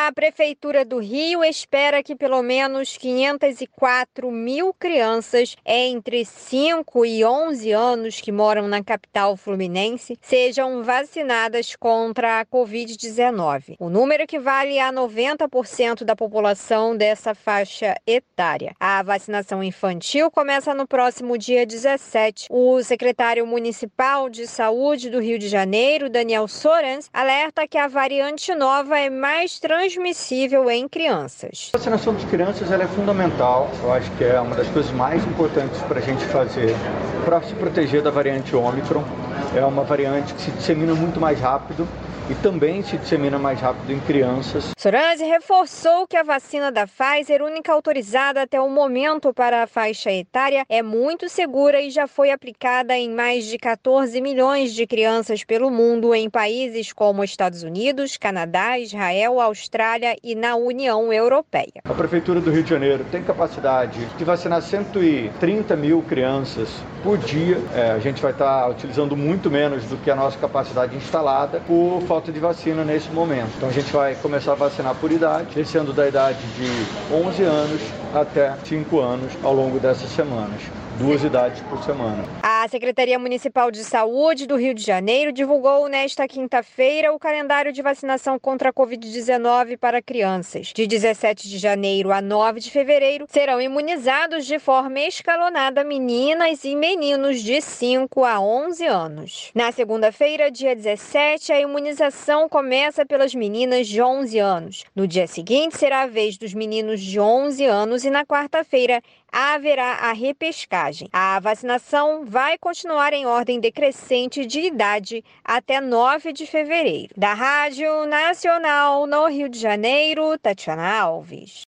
A Prefeitura do Rio espera que pelo menos 504 mil crianças entre 5 e 11 anos que moram na capital fluminense sejam vacinadas contra a Covid-19. O número equivale a 90% da população dessa faixa etária. A vacinação infantil começa no próximo dia 17. O secretário municipal de saúde do Rio de Janeiro, Daniel Sorans, alerta que a variante nova é mais transmissível em crianças. A vacinação de crianças ela é fundamental. Eu acho que é uma das coisas mais importantes para a gente fazer para se proteger da variante Ômicron. É uma variante que se dissemina muito mais rápido e também se dissemina mais rápido em crianças. Sorans reforçou que a vacina da Pfizer, única autorizada até o momento para a faixa etária, é muito segura e já foi aplicada em mais de 14 milhões de crianças pelo mundo em países como Estados Unidos, Canadá, Israel, Austrália e na União Europeia. A Prefeitura do Rio de Janeiro tem capacidade de vacinar 130 mil crianças por dia. A gente vai estar utilizando muito menos do que a nossa capacidade instalada por falta de vacina nesse momento. Então a gente vai começar a vacinar por idade, descendo da idade de 11 anos até 5 anos ao longo dessas semanas. 2 idades por semana. A Secretaria Municipal de Saúde do Rio de Janeiro divulgou nesta quinta-feira o calendário de vacinação contra a Covid-19 para crianças. De 17 de janeiro a 9 de fevereiro, serão imunizados de forma escalonada meninas e meninos de 5 a 11 anos. Na segunda-feira, dia 17, a imunização começa pelas meninas de 11 anos. No dia seguinte, será a vez dos meninos de 11 anos e na quarta-feira haverá a repescagem. A vacinação vai continuar em ordem decrescente de idade até 9 de fevereiro. Da Rádio Nacional no Rio de Janeiro, Tatiana Alves.